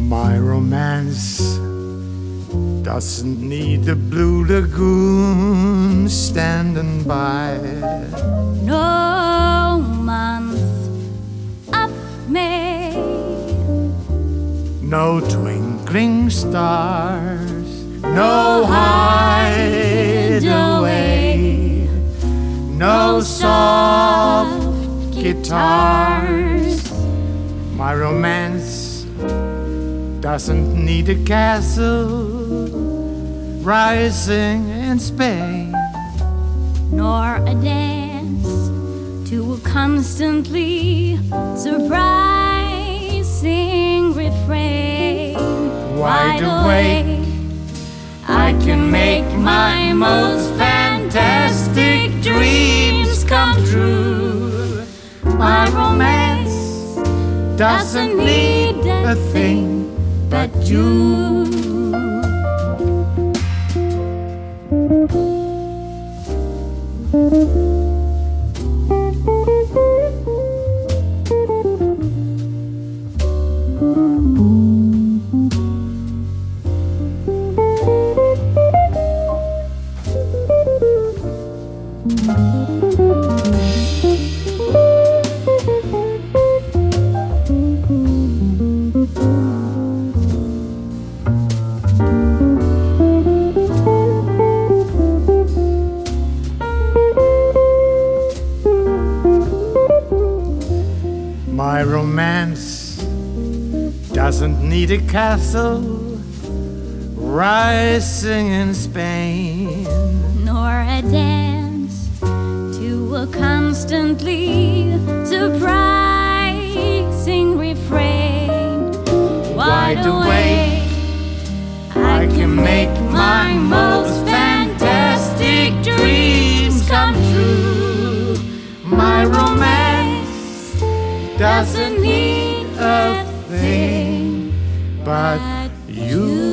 My romance doesn't need the blue lagoon standing by. No month of May, No twinkling stars, no hideaway, no soft guitars. My romance doesn't need a castle rising in Spain, nor a dance to a constantly surprising refrain. Wide awake, I can make my most fantastic dreams come true. My romance doesn't need a thing but you. My romance doesn't need a castle rising in Spain, nor a dance to a constantly surprising refrain. Wide awake, I can make my most fantastic dreams come true. My romance doesn't need a thing but you.